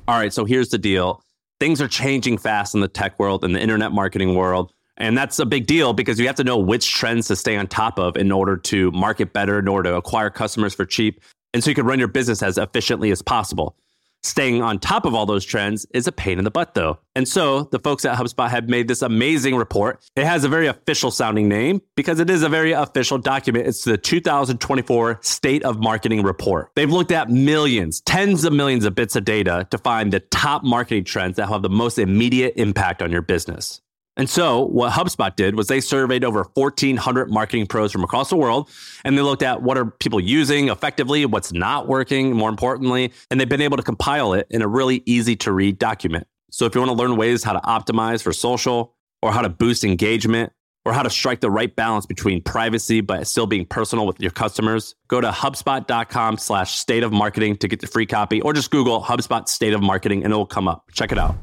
All right, so here's the deal. Things are changing fast in the tech world and the internet marketing world. And that's a big deal because you have to know which trends to stay on top of in order to market better, in order to acquire customers for cheap, and so you can run your business as efficiently as possible. Staying on top of all those trends is a pain in the butt, though. And so the folks at HubSpot have made this amazing report. It has a very official sounding name because it is a very official document. It's the 2024 State of Marketing Report. They've looked at millions, tens of millions of bits of data to find the top marketing trends that have the most immediate impact on your business. And so what HubSpot did was they surveyed over 1,400 marketing pros from across the world, and they looked at what are people using effectively, what's not working, more importantly, and they've been able to compile it in a really easy to read document. So if you want to learn ways how to optimize for social, or how to boost engagement, or how to strike the right balance between privacy but still being personal with your customers, go to HubSpot.com/state of marketing to get the free copy, or just Google HubSpot State of Marketing and it will come up. Check it out.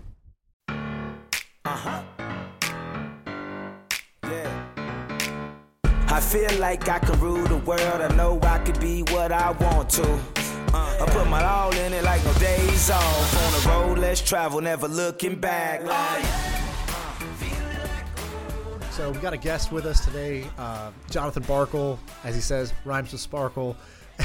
I feel like I can rule the world. I know I could be what I want to. I put my all in it like no days off. On the road, let's travel, never looking back. So we got a guest with us today, Jonathan Barkle, as he says, rhymes with sparkle.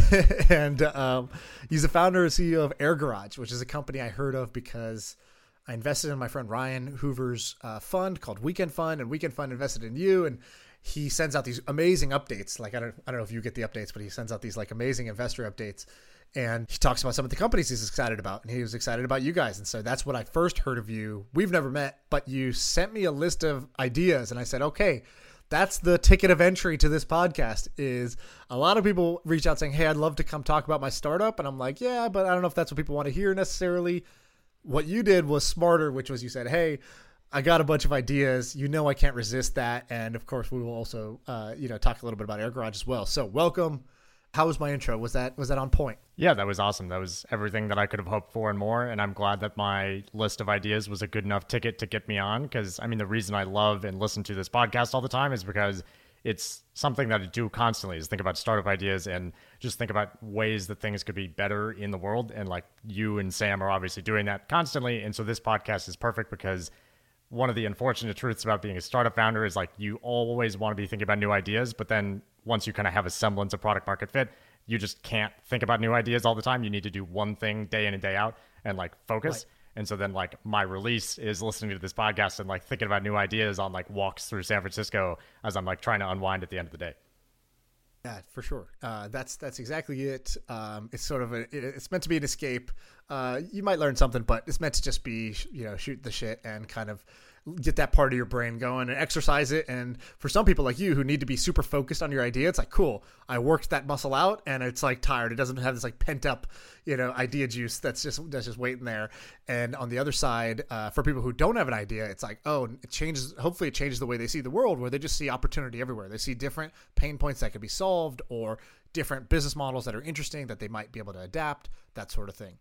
And he's the founder and CEO of Air Garage, which is a company I heard of because I invested in my friend Ryan Hoover's fund called Weekend Fund, and Weekend Fund invested in you. And he sends out these amazing updates. Like, I don't know if you get the updates, but he sends out these like amazing investor updates. And he talks about some of the companies he's excited about. And he was excited about you guys. And so that's when I first heard of you. We've never met, but you sent me a list of ideas. And I said, okay, that's the ticket of entry to this podcast. Is a lot of people reach out saying, hey, I'd love to come talk about my startup. And I'm like, yeah, but I don't know if that's what people want to hear necessarily. What you did was smarter, which was you said, hey, I got a bunch of ideas. You know, I can't resist that. And of course, we will also, talk a little bit about Air Garage as well. So welcome. How was my intro? Was that on point? Yeah, that was awesome. That was everything that I could have hoped for and more. And I'm glad that my list of ideas was a good enough ticket to get me on. Because I mean, the reason I love and listen to this podcast all the time is because it's something that I do constantly, is think about startup ideas and just think about ways that things could be better in the world. And like you and Sam are obviously doing that constantly. And so this podcast is perfect because one of the unfortunate truths about being a startup founder is like you always want to be thinking about new ideas, but then once you kind of have a semblance of product market fit, you just can't think about new ideas all the time. You need to do one thing day in and day out and like focus. Right. And so then like my release is listening to this podcast and like thinking about new ideas on like walks through San Francisco as I'm like trying to unwind at the end of the day. Yeah, for sure. That's exactly it. It's sort of it's meant to be an escape. You might learn something, but it's meant to just be, shoot the shit and kind of get that part of your brain going and exercise it. And for some people like you who need to be super focused on your idea, it's like, cool, I worked that muscle out and it's like tired. It doesn't have this like pent up, idea juice that's just waiting there. And on the other side, for people who don't have an idea, it's like, hopefully it changes the way they see the world, where they just see opportunity everywhere. They see different pain points that could be solved or different business models that are interesting that they might be able to adapt, that sort of thing.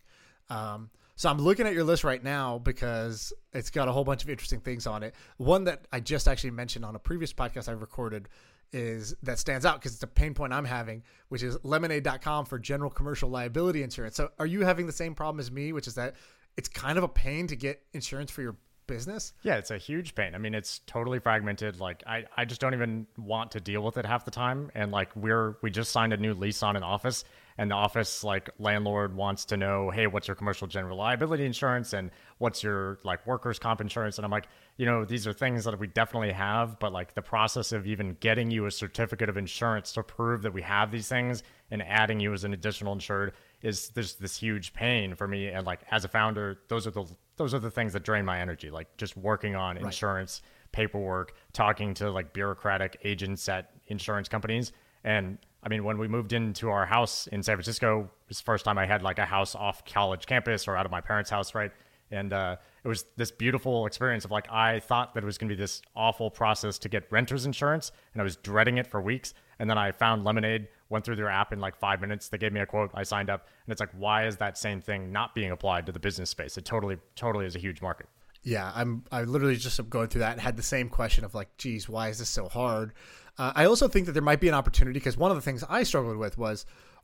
So I'm looking at your list right now because it's got a whole bunch of interesting things on it. One that I just actually mentioned on a previous podcast I recorded that stands out because it's a pain point I'm having, which is Lemonade.com for general commercial liability insurance. So are you having the same problem as me, which is that it's kind of a pain to get insurance for your business? Yeah, it's a huge pain. I mean, it's totally fragmented. Like I just don't even want to deal with it half the time. And like we just signed a new lease on an office, and the office like landlord wants to know, hey, what's your commercial general liability insurance and what's your like workers' comp insurance? And I'm like, these are things that we definitely have, but like the process of even getting you a certificate of insurance to prove that we have these things and adding you as an additional insured is this huge pain for me. And like as a founder, those are the things that drain my energy, like just working on insurance, paperwork, talking to like bureaucratic agents at insurance companies. And I mean, when we moved into our house in San Francisco, it was the first time I had like a house off college campus or out of my parents' house, right? And it was this beautiful experience of like, I thought that it was going to be this awful process to get renter's insurance, and I was dreading it for weeks. And then I found Lemonade, went through their app in like 5 minutes. They gave me a quote. I signed up, and it's like, why is that same thing not being applied to the business space? It totally is a huge market. Yeah, I literally just am going through that and had the same question of like, geez, why is this so hard? I also think that there might be an opportunity because one of the things I struggled with was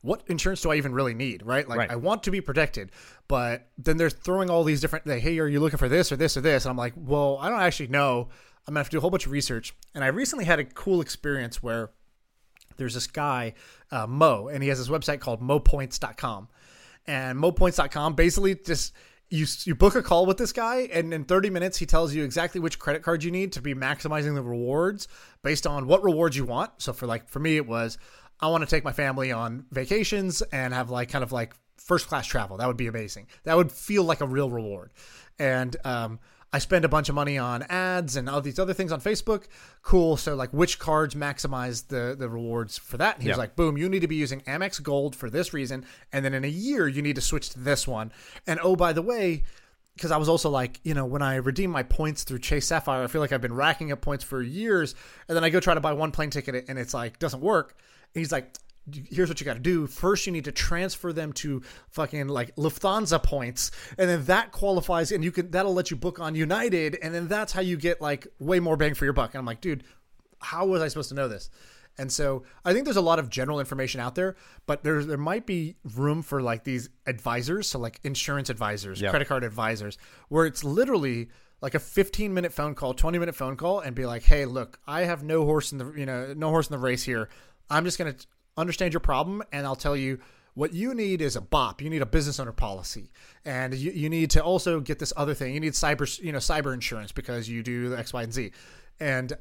what insurance do I even really need, right? Like Right. I want to be protected, but then they're throwing all these different, like, hey, are you looking for this or this or this? And I'm like, well, I don't actually know. I'm gonna have to do a whole bunch of research. And I recently had a cool experience where there's this guy, Mo, and he has this website called mopoints.com. And mopoints.com basically just you book a call with this guy, and in 30 minutes he tells you exactly which credit card you need to be maximizing the rewards based on what rewards you want. So for me it was, I want to take my family on vacations and have like kind of like first class travel. That would be amazing. That would feel like a real reward. And I spend a bunch of money on ads and all these other things on Facebook. Cool. So like which cards maximize the rewards for that? And he was like, boom, you need to be using Amex Gold for this reason. And then in a year, you need to switch to this one. And oh, by the way, because I was also like, when I redeem my points through Chase Sapphire, I feel like I've been racking up points for years. And then I go try to buy one plane ticket and it's like, doesn't work. And he's like, here's what you got to do. First, you need to transfer them to fucking like Lufthansa points, and then that qualifies, and that'll let you book on United, and then that's how you get like way more bang for your buck. And I'm like, dude, how was I supposed to know this? And so I think there's a lot of general information out there, but there might be room for like these advisors, so like insurance advisors, credit card advisors, where it's literally like a 15-minute phone call, 20-minute phone call, and be like, hey, look, I have no horse in the race here. I'm just gonna understand your problem, and I'll tell you what you need is a BOP. You need a business owner policy, and you need to also get this other thing. You need cyber insurance because you do the X, Y, and Z. And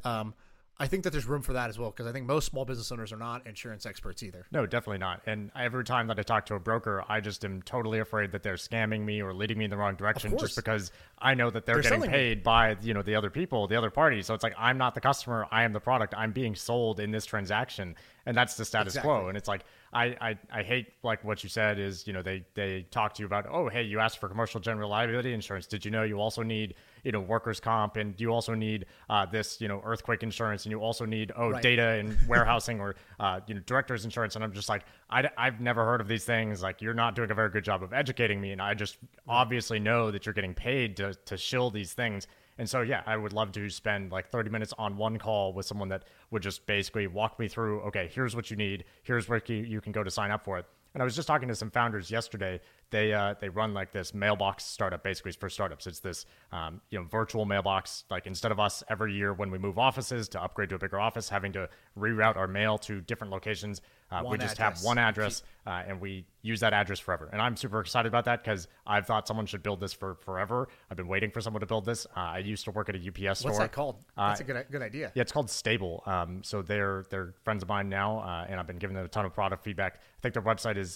I think that there's room for that as well, because I think most small business owners are not insurance experts either. No, definitely not. And every time that I talk to a broker, I just am totally afraid that they're scamming me or leading me in the wrong direction, just because I know that they're getting paid by, the other people, the other party. So it's like, I'm not the customer. I am the product. I'm being sold in this transaction. And that's the status quo. And it's like, I hate like what you said is, they talk to you about, oh, hey, you asked for commercial general liability insurance. Did you know you also need, workers comp, and you also need this, earthquake insurance, and you also need, data and warehousing or, director's insurance. And I'm just like, I've never heard of these things. Like, you're not doing a very good job of educating me. And I just obviously know that you're getting paid to shill these things. And so, yeah, I would love to spend like 30 minutes on one call with someone that would just basically walk me through, okay, here's what you need. Here's where you can go to sign up for it. And I was just talking to some founders yesterday. They run like this mailbox startup, basically for startups. It's this virtual mailbox. Like, instead of us every year when we move offices to upgrade to a bigger office having to reroute our mail to different locations, we just have one address, and we use that address forever. And I'm super excited about that because I've thought someone should build this for forever. I've been waiting for someone to build this. I used to work at a UPS store. What's that called? That's a good idea. Yeah, it's called Stable. So they're friends of mine now, and I've been giving them a ton of product feedback. I think their website is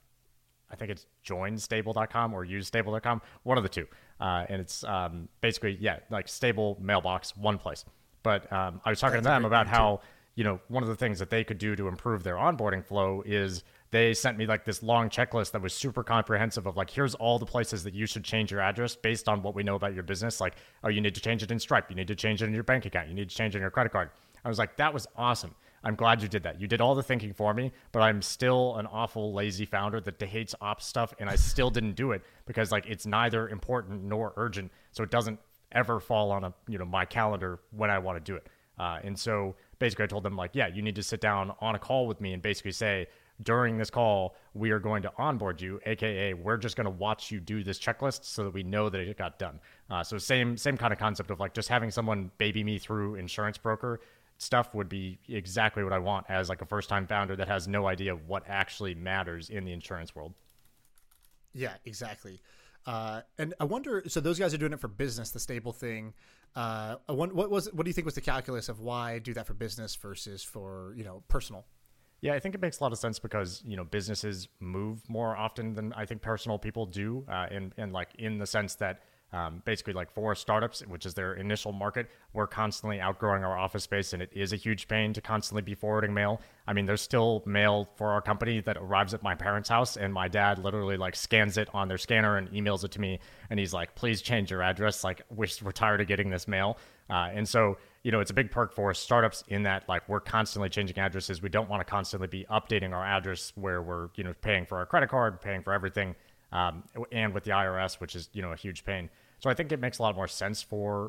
I think it's joinstable.com or usestable.com, one of the two. And it's basically, like stable mailbox, one place. But I was talking to them about how, one of the things that they could do to improve their onboarding flow is they sent me like this long checklist that was super comprehensive of like, here's all the places that you should change your address based on what we know about your business. Like, oh, you need to change it in Stripe. You need to change it in your bank account. You need to change it in your credit card. I was like, that was awesome. I'm glad you did that. You did all the thinking for me, but I'm still an awful lazy founder that hates ops stuff, and I still didn't do it because like it's neither important nor urgent, so it doesn't ever fall on my calendar when I want to do it. And so basically I told them like, yeah, you need to sit down on a call with me and basically say, during this call, we are going to onboard you, aka we're just going to watch you do this checklist so that we know that it got done. So same kind of concept of like just having someone baby me through insurance broker stuff would be exactly what I want as like a first-time founder that has no idea what actually matters in the insurance world. Yeah, exactly. And I wonder, so those guys are doing it for business, the Stable thing. What do you think was the calculus of why do that for business versus for, personal? Yeah, I think it makes a lot of sense because, businesses move more often than I think personal people do. And like in the sense that basically like for startups, which is their initial market, we're constantly outgrowing our office space, and it is a huge pain to constantly be forwarding mail. I mean, there's still mail for our company that arrives at my parents' house, and my dad literally like scans it on their scanner and emails it to me, and he's like, please change your address. Like, we're tired of getting this mail. And so, it's a big perk for startups in that like we're constantly changing addresses. We don't want to constantly be updating our address where we're, paying for our credit card, paying for everything. And with the IRS, which is, a huge pain. So I think it makes a lot more sense for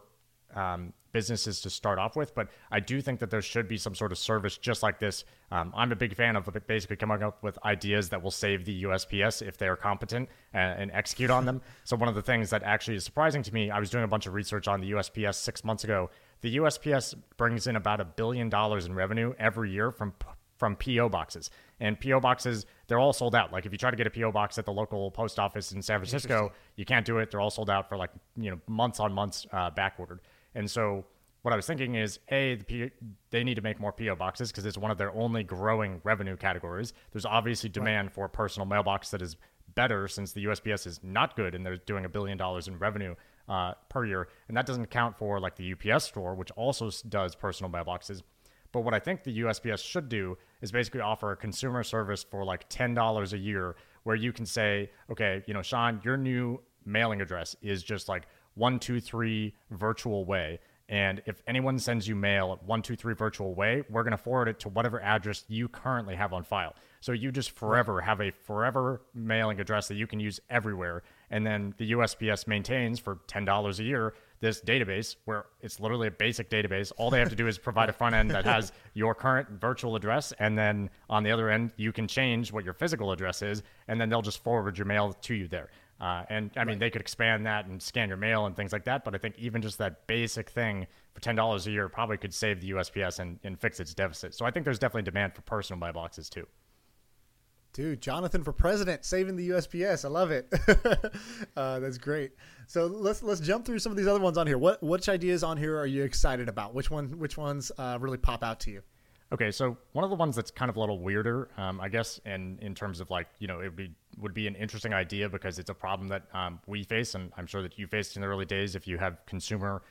businesses to start off with, but I do think that there should be some sort of service just like this. I'm a big fan of basically coming up with ideas that will save the USPS if they are competent and execute on them. So one of the things that actually is surprising to me, I was doing a bunch of research on the USPS 6 months ago. The USPS brings in about $1 billion in revenue every year from PO boxes. And PO boxes, they're all sold out. Like if you try to get a PO box at the local post office in San Francisco, you can't do it. They're all sold out for like, months on months back ordered. And so what I was thinking is, they need to make more PO boxes because it's one of their only growing revenue categories. There's obviously demand for a personal mailbox that is better since the USPS is not good and they're doing $1 billion in revenue per year. And that doesn't account for like the UPS store, which also does personal mailboxes. But what I think the USPS should do is basically offer a consumer service for like $10 a year where you can say, okay, Sean, your new mailing address is just like 123 Virtual Way. And if anyone sends you mail at 123 Virtual Way, we're going to forward it to whatever address you currently have on file. So you just forever have a forever mailing address that you can use everywhere. And then the USPS maintains for $10 a year this database where it's literally a basic database. All they have to do is provide a front end that has your current virtual address. And then on the other end, you can change what your physical address is. And then they'll just forward your mail to you there. And I mean, they could expand that and scan your mail and things like that. But I think even just that basic thing for $10 a year probably could save the USPS and fix its deficit. So I think there's definitely demand for personal mailboxes too. Dude, Jonathan for president, saving the USPS. I love it. That's great. So let's jump through some of these other ones on here. Which ideas on here are you excited about? Which ones really pop out to you? Okay, so one of the ones that's kind of a little weirder, I guess, in terms of like, it would be an interesting idea because it's a problem that we face, and I'm sure that you faced in the early days if you have consumer,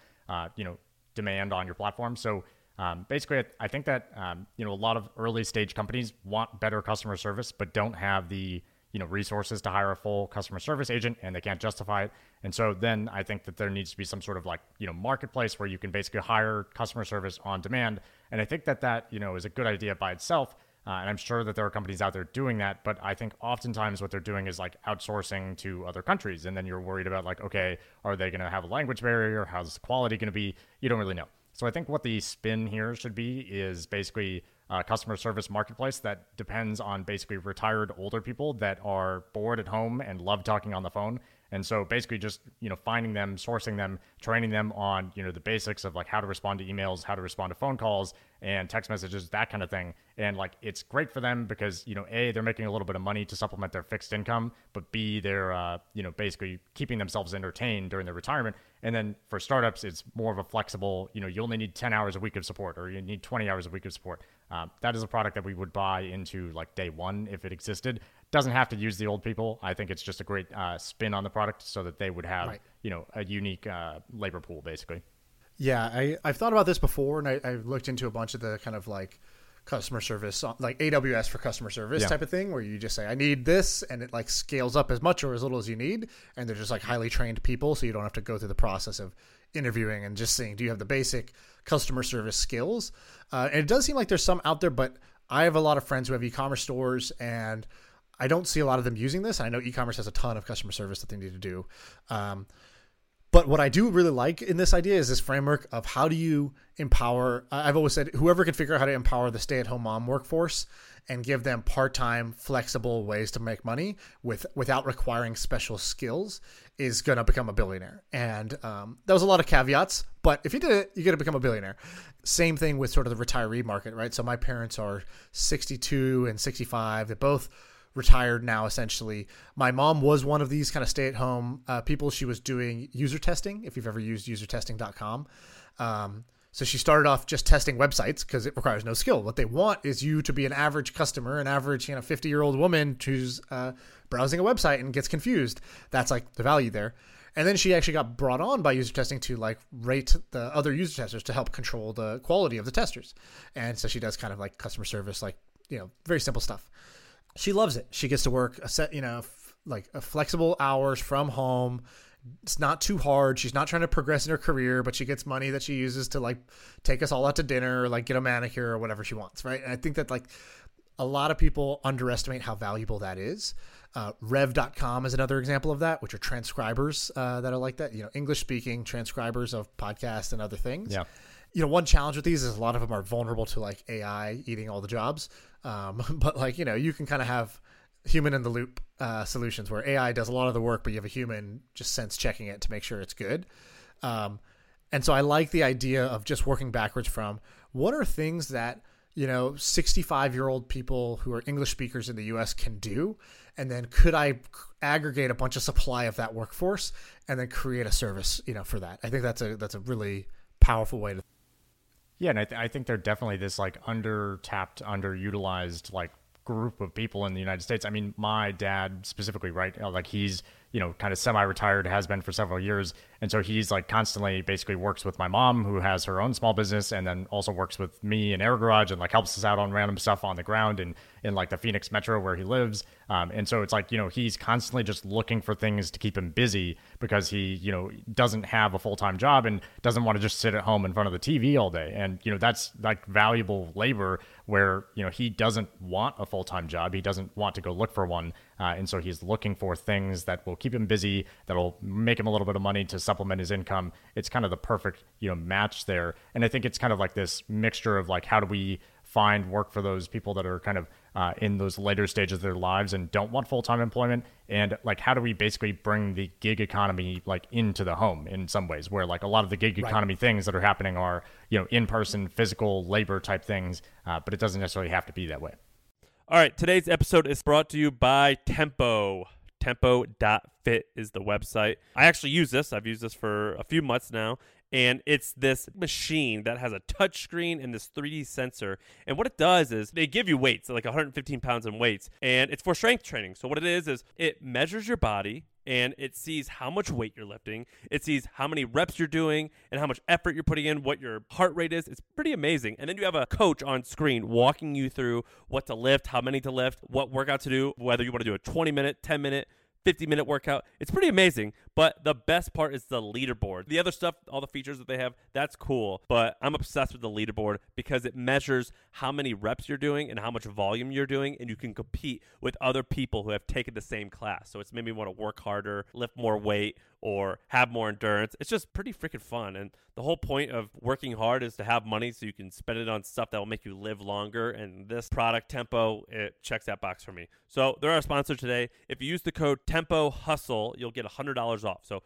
demand on your platform. So basically, I think that, a lot of early stage companies want better customer service, but don't have the, resources to hire a full customer service agent and they can't justify it. And so then I think that there needs to be some sort of like, marketplace where you can basically hire customer service on demand. And I think that, is a good idea by itself. And I'm sure that there are companies out there doing that, but I think oftentimes what they're doing is like outsourcing to other countries. And then you're worried about like, okay, are they going to have a language barrier? How's the quality going to be? You don't really know. So I think what the spin here should be is basically a customer service marketplace that depends on basically retired older people that are bored at home and love talking on the phone. And so basically just, finding them, sourcing them, training them on, the basics of like how to respond to emails, how to respond to phone calls and text messages, that kind of thing. And like, it's great for them because, A, they're making a little bit of money to supplement their fixed income, but B, they're, basically keeping themselves entertained during their retirement. And then for startups, it's more of a flexible, you only need 10 hours a week of support or you need 20 hours a week of support. That is a product that we would buy into like day one if it existed. Doesn't have to use the old people. I think it's just a great spin on the product so that they would have, a unique labor pool, basically. Yeah, I've thought about this before, and I've looked into a bunch of the kind of like customer service, like AWS for customer service type of thing, where you just say, I need this, and it like scales up as much or as little as you need, and they're just like highly trained people, so you don't have to go through the process of interviewing and just saying, do you have the basic customer service skills? And it does seem like there's some out there, but I have a lot of friends who have e-commerce stores, and I don't see a lot of them using this. I know e-commerce has a ton of customer service that they need to do. But what I do really like in this idea is this framework of how do you empower, I've always said, whoever can figure out how to empower the stay-at-home mom workforce and give them part-time, flexible ways to make money without requiring special skills is going to become a billionaire. And that was a lot of caveats, but if you did it, you're going to become a billionaire. Same thing with sort of the retiree market, right? So my parents are 62 and 65. They're both retired now, essentially. My mom was one of these kind of stay-at-home people. She was doing user testing, if you've ever used usertesting.com. So she started off just testing websites because it requires no skill. What they want is you to be an average customer, an average 50-year-old woman who's browsing a website and gets confused. That's like the value there. And then she actually got brought on by user testing to like rate the other user testers to help control the quality of the testers. And so she does kind of like customer service, like, very simple stuff. She loves it. She gets to work a set, like a flexible hours from home. It's not too hard. She's not trying to progress in her career, but she gets money that she uses to like take us all out to dinner or like get a manicure or whatever she wants. Right. And I think that like a lot of people underestimate how valuable that is. Rev.com is another example of that, which are transcribers that are like that, English speaking transcribers of podcasts and other things. Yeah. One challenge with these is a lot of them are vulnerable to like AI eating all the jobs. But like, you can kind of have human in the loop solutions where AI does a lot of the work, but you have a human just sense checking it to make sure it's good. And so I like the idea of just working backwards from what are things that 65-year-old people who are English speakers in the US can do. And then could I aggregate a bunch of supply of that workforce and then create a service, for that? I think that's a really powerful way to. Yeah. And I think they're definitely this like under-tapped, underutilized, like group of people in the United States. I mean, my dad specifically, right? Like he's, kind of semi-retired, has been for several years. And so he's like constantly basically works with my mom who has her own small business and then also works with me in Air Garage and like helps us out on random stuff on the ground and in like the Phoenix metro where he lives. And so it's like, he's constantly just looking for things to keep him busy because he, doesn't have a full-time job and doesn't want to just sit at home in front of the TV all day. And, that's like valuable labor where, he doesn't want a full-time job. He doesn't want to go look for one. And so he's looking for things that will keep him busy, that'll make him a little bit of money to supplement his income. It's kind of the perfect, match there. And I think it's kind of like this mixture of like, how do we find work for those people that are kind of in those later stages of their lives and don't want full-time employment? And like, how do we basically bring the gig economy like into the home in some ways where like a lot of the gig economy things that are happening are, in-person physical labor type things, but it doesn't necessarily have to be that way. All right, today's episode is brought to you by Tempo. Tempo.fit is the website. I actually use this. I've used this for a few months now, and it's this machine that has a touch screen and this 3D sensor. And what it does is they give you weights, like 115 pounds in weights, and it's for strength training. So what it is it measures your body, and it sees how much weight you're lifting. It sees how many reps you're doing and how much effort you're putting in, what your heart rate is. It's pretty amazing. And then you have a coach on screen walking you through what to lift, how many to lift, what workout to do, whether you want to do a 20-minute, 10-minute, 50-minute workout. It's pretty amazing, but the best part is the leaderboard. The other stuff, all the features that they have, that's cool, but I'm obsessed with the leaderboard because it measures how many reps you're doing and how much volume you're doing, and you can compete with other people who have taken the same class. So it's made me want to work harder, lift more weight, or have more endurance. It's just pretty freaking fun. And the whole point of working hard is to have money so you can spend it on stuff that will make you live longer. And this product, Tempo, it checks that box for me. So they're our sponsor today. If you use the code Tempo Hustle, you'll get $100 off. So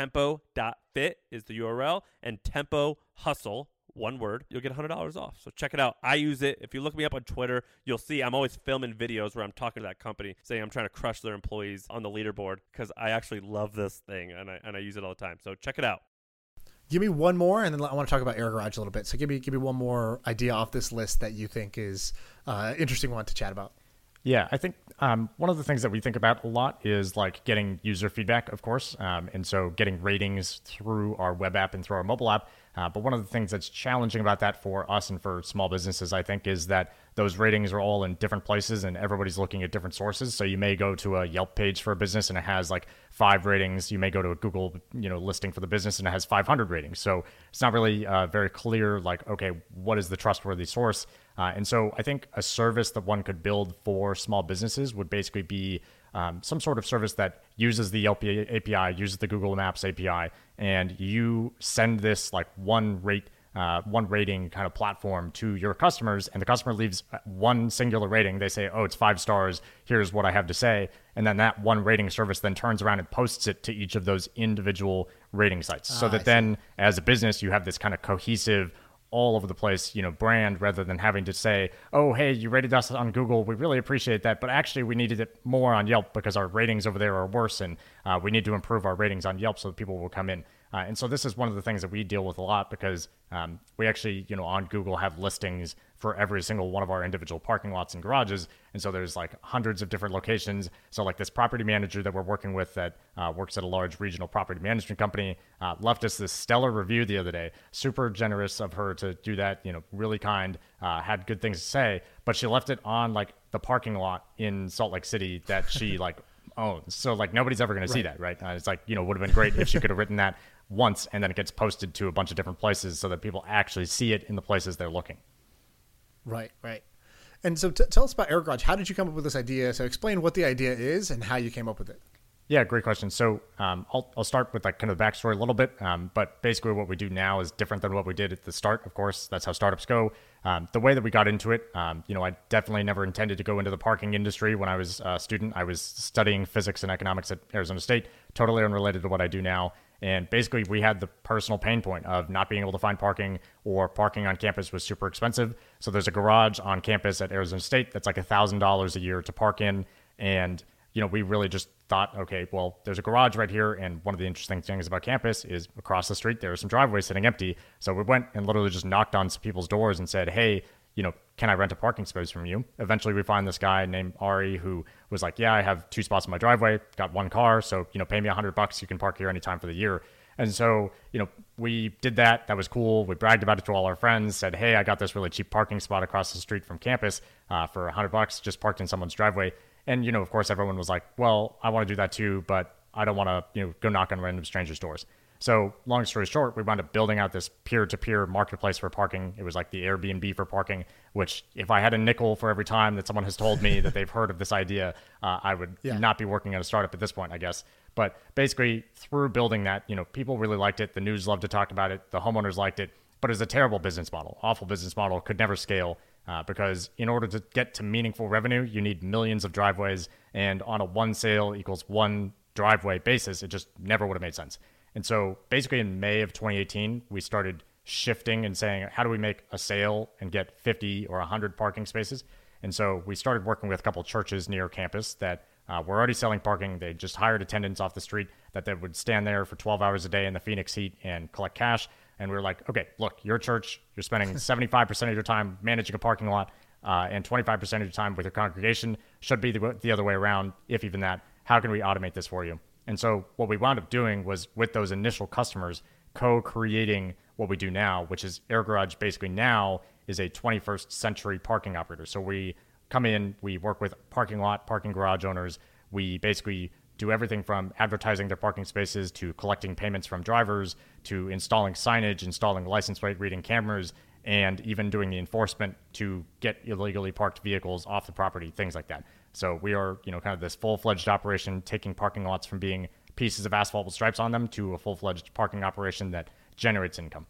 tempo.fit is the URL, and Tempo Hustle, one word, you'll get $100 off. So check it out. I use it. If you look me up on Twitter, you'll see I'm always filming videos where I'm talking to that company saying I'm trying to crush their employees on the leaderboard because I actually love this thing and I use it all the time. So check it out. Give me one more, and then I want to talk about Air Garage a little bit. So give me one more idea off this list that you think is interesting one to chat about. Yeah, I think one of the things that we think about a lot is like getting user feedback, of course. And so getting ratings through our web app and through our mobile app. But one of the things that's challenging about that for us and for small businesses, I think, is that those ratings are all in different places and everybody's looking at different sources. So you may go to a Yelp page for a business and it has like 5 ratings. You may go to a Google, listing for the business and it has 500 ratings. So it's not really very clear, like, okay, what is the trustworthy source? And so I think a service that one could build for small businesses would basically be some sort of service that uses the Yelp API, uses the Google Maps API, and you send this like one rating kind of platform to your customers, and the customer leaves one singular rating. They say, oh, it's 5 stars. Here's what I have to say. And then that one rating service then turns around and posts it to each of those individual rating sites. So that then as a business, you have this kind of cohesive, all over the place, brand, rather than having to say, oh, hey, you rated us on Google. We really appreciate that. But actually, we needed it more on Yelp because our ratings over there are worse. And we need to improve our ratings on Yelp so that people will come in. And so this is one of the things that we deal with a lot because we actually, on Google have listings for every single one of our individual parking lots and garages. And so there's like hundreds of different locations. So like this property manager that we're working with that works at a large regional property management company left us this stellar review the other day. Super generous of her to do that, really kind, had good things to say, but she left it on like the parking lot in Salt Lake City that she like owns. So like nobody's ever going to see that, right? It's like, would have been great if she could have written that once and then it gets posted to a bunch of different places so that people actually see it in the places they're looking. Right. And so tell us about Air Garage. How did you come up with this idea? So explain what the idea is and how you came up with it. Yeah, great question. So I'll start with like kind of the backstory a little bit, but basically what we do now is different than what we did at the start. Of course, that's how startups go. The way that we got into it, I definitely never intended to go into the parking industry when I was a student. I was studying physics and economics at Arizona State, totally unrelated to what I do now. And basically, we had the personal pain point of not being able to find parking, or parking on campus was super expensive. So there's a garage on campus at Arizona State that's like $1,000 a year to park in. And we really just thought, okay, well, there's a garage right here. And one of the interesting things about campus is across the street, there are some driveways sitting empty. So we went and literally just knocked on some people's doors and said, hey, can I rent a parking space from you? Eventually we find this guy named Ari who was like, yeah, I have 2 spots in my driveway, got 1 car. So, pay me $100. You can park here anytime for the year. And so, we did that. That was cool. We bragged about it to all our friends, said, hey, I got this really cheap parking spot across the street from campus for $100, just parked in someone's driveway. And, of course, everyone was like, well, I want to do that too, but I don't want to, go knock on random strangers' doors. So long story short, we wound up building out this peer-to-peer marketplace for parking. It was like the Airbnb for parking, which if I had a nickel for every time that someone has told me that they've heard of this idea, I would not be working at a startup at this point, I guess. But basically, through building that, people really liked it. The news loved to talk about it. The homeowners liked it. But it was a terrible business model, awful business model, could never scale. Because in order to get to meaningful revenue, you need millions of driveways, and on a 1 sale equals 1 driveway basis, it just never would have made sense. And so basically in May of 2018, we started shifting and saying, how do we make a sale and get 50 or 100 parking spaces? And so we started working with a couple of churches near campus that were already selling parking. They just hired attendants off the street that they would stand there for 12 hours a day in the Phoenix heat and collect cash. And we were like, okay, look, your church, you're spending 75% of your time managing a parking lot, and 25% of your time with your congregation should be the other way around, if even that. How can we automate this for you? And so what we wound up doing was, with those initial customers, co-creating what we do now, which is Air Garage basically now is a 21st century parking operator. So we come in, we work with parking lot, parking garage owners. We basically do everything from advertising their parking spaces to collecting payments from drivers to installing signage, installing license plate reading cameras, and even doing the enforcement to get illegally parked vehicles off the property, things like that. So we are, kind of this full-fledged operation, taking parking lots from being pieces of asphalt with stripes on them to a full-fledged parking operation that generates income.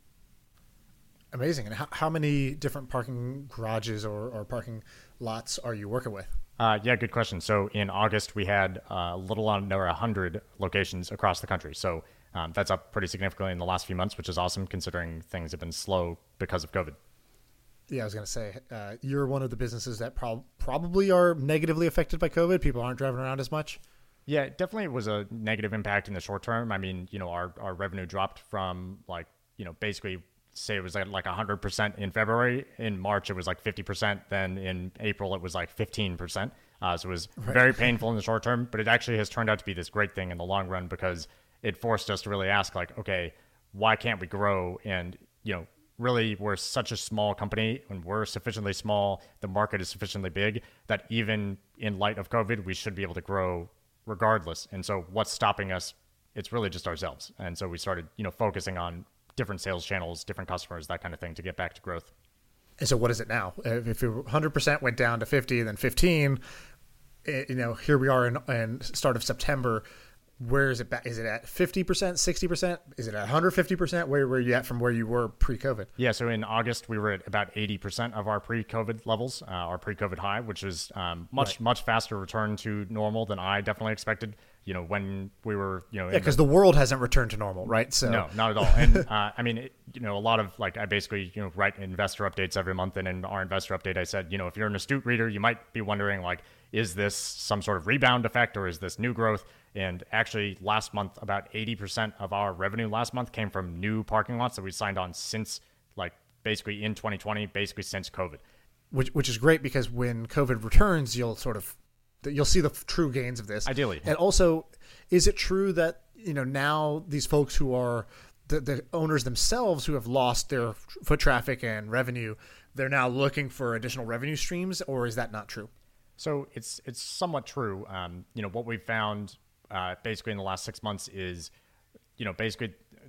Amazing. And how many different parking garages or parking lots are you working with? Yeah, good question. So in August, we had a little under 100 locations across the country. So that's up pretty significantly in the last few months, which is awesome considering things have been slow because of COVID. Yeah, I was going to say, you're one of the businesses that probably are negatively affected by COVID. People aren't driving around as much. Yeah, definitely was a negative impact in the short term. I mean, our revenue dropped from basically say it was like 100% in February. In March, it was like 50%. Then in April, it was like 15%. So it was very painful in the short term, but it actually has turned out to be this great thing in the long run because it forced us to really ask, like, okay, why can't we grow? And, really, we're such a small company. When we're sufficiently small, the market is sufficiently big that even in light of COVID, we should be able to grow regardless. And so what's stopping us? It's really just ourselves. And so we started, focusing on different sales channels, different customers, that kind of thing to get back to growth. And so what is it now? If 100% went down to 50, then 15, here we are in start of September. Where is it back? Is it at 50%, 60%? Is it at 150%? Where are you at from where you were pre-COVID? Yeah, so in August, we were at about 80% of our pre-COVID levels, our pre-COVID high, which is much faster return to normal than I definitely expected. When we were, because the world hasn't returned to normal, right? So no, not at all. And I mean, a lot of I basically, write investor updates every month. And in our investor update, I said, if you're an astute reader, you might be wondering, is this some sort of rebound effect or is this new growth? And actually last month, about 80% of our revenue last month came from new parking lots that we signed on since basically in 2020, basically since COVID. Which is great because when COVID returns, you'll see the true gains of this. Ideally. And also, is it true that, now these folks who are the owners themselves who have lost their foot traffic and revenue, they're now looking for additional revenue streams, or is that not true? So it's somewhat true. What we've found basically in the last 6 months is, basically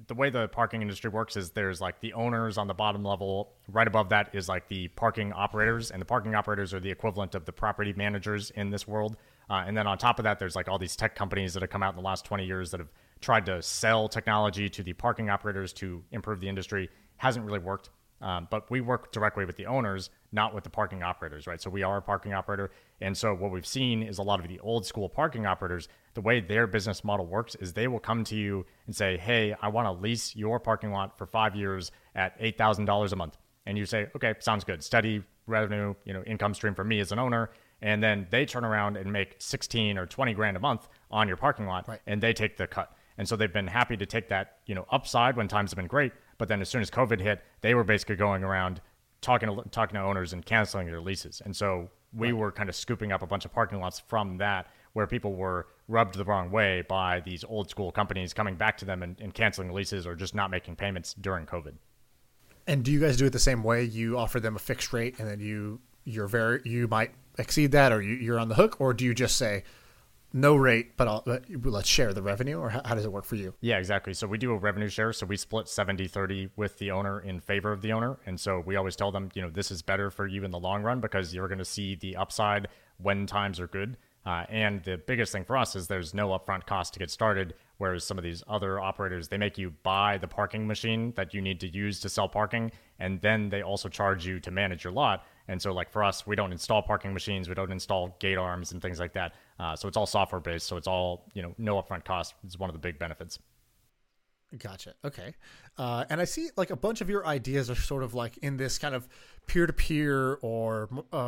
the way the parking industry works is there's like the owners on the bottom level. Right above that is like the parking operators, and the parking operators are the equivalent of the property managers in this world. And then on top of that, there's like all these tech companies that have come out in the last 20 years that have tried to sell technology to the parking operators to improve the industry. Hasn't really worked. But we work directly with the owners, not with the parking operators, right? So we are a parking operator. And so what we've seen is a lot of the old school parking operators, the way their business model works is they will come to you and say, hey, I want to lease your parking lot for 5 years at $8,000 a month. And you say, okay, sounds good. Steady revenue, income stream for me as an owner. And then they turn around and make 16 or 20 grand a month on your parking lot, right, and they take the cut. And so they've been happy to take that, upside when times have been great. But then as soon as COVID hit, they were basically going around talking to owners and canceling their leases. And so we were kind of scooping up a bunch of parking lots from that, where people were rubbed the wrong way by these old school companies coming back to them and canceling leases or just not making payments during COVID. And do you guys do it the same way? You offer them a fixed rate, and then you might exceed that, or you're on the hook, or do you just say no rate, but let's share the revenue, or how does it work for you? Yeah, exactly. So we do a revenue share. So we split 70-30 with the owner in favor of the owner. And so we always tell them, this is better for you in the long run because you're going to see the upside when times are good. And the biggest thing for us is there's no upfront cost to get started, whereas some of these other operators, they make you buy the parking machine that you need to use to sell parking, and then they also charge you to manage your lot. And so like for us, we don't install parking machines, we don't install gate arms and things like that. So it's all software based, so it's all, no upfront cost. It's one of the big benefits. Gotcha. Okay. And I see like a bunch of your ideas are sort of like in this kind of peer-to-peer or,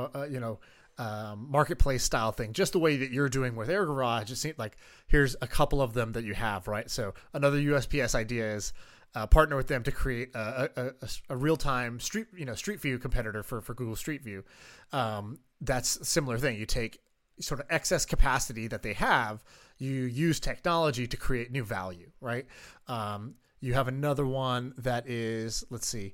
marketplace style thing, just the way that you're doing with Air Garage. It seems like here's a couple of them that you have, right? So another USPS idea is partner with them to create a real-time Street View competitor for Google Street View. That's a similar thing. You take sort of excess capacity that they have, you use technology to create new value, right? You have another one that is, let's see,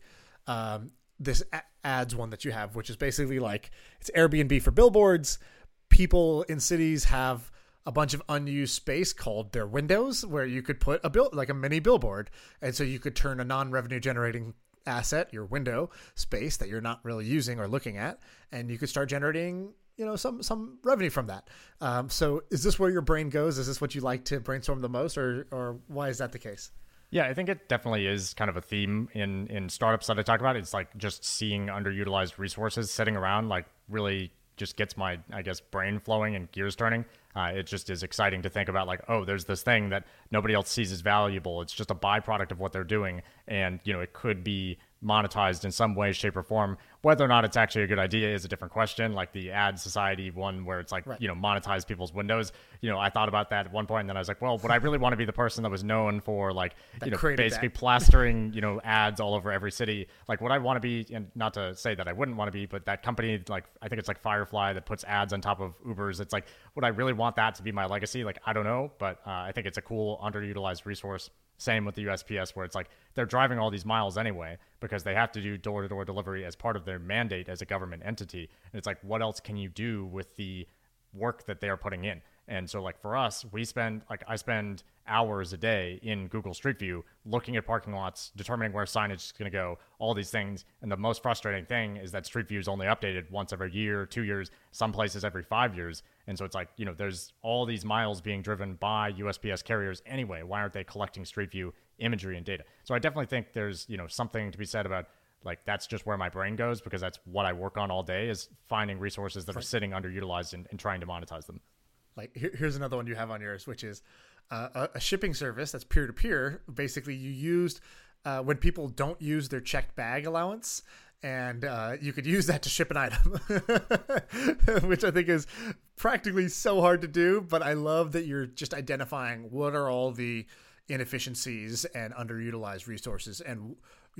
this ads one that you have, which is basically like it's Airbnb for billboards. People in cities have a bunch of unused space called their windows, where you could put like a mini billboard, and so you could turn a non-revenue generating asset, your window space that you're not really using or looking at, and you could start generating some revenue from that. So is this where your brain goes? Is this what you like to brainstorm the most, or why is that the case? Yeah, I think it definitely is kind of a theme in startups that I talk about. It's like just seeing underutilized resources sitting around, like really just gets my, I guess, brain flowing and gears turning. It just is exciting to think about like, oh, there's this thing that nobody else sees as valuable. It's just a byproduct of what they're doing. And, it could be monetized in some way, shape, or form. Whether or not it's actually a good idea is a different question. Like the ad society one where it's like, right, monetize people's windows. I thought about that at one point, and then I was like, well, would I really want to be the person that was known for like, basically plastering, ads all over every city? Like, would I want to be, and not to say that I wouldn't want to be, but that company, like, I think it's like Firefly that puts ads on top of Ubers. It's like, would I really want that to be my legacy? Like, I don't know, but I think it's a cool underutilized resource. Same with the USPS, where it's like they're driving all these miles anyway because they have to do door-to-door delivery as part of their mandate as a government entity. And it's like, what else can you do with the work that they're putting in? And so like for us, I spend hours a day in Google Street View looking at parking lots, determining where signage is going to go, all these things. And the most frustrating thing is that Street View is only updated once every year, 2 years, some places every 5 years. And so it's like, there's all these miles being driven by USPS carriers anyway. Why aren't they collecting Street View imagery and data? So I definitely think there's, something to be said about like, that's just where my brain goes, because that's what I work on all day, is finding resources that are sitting underutilized and trying to monetize them. Like here's another one you have on yours, which is a shipping service that's peer-to-peer. Basically, you used when people don't use their checked bag allowance, and you could use that to ship an item, which I think is practically so hard to do. But I love that you're just identifying what are all the inefficiencies and underutilized resources. And,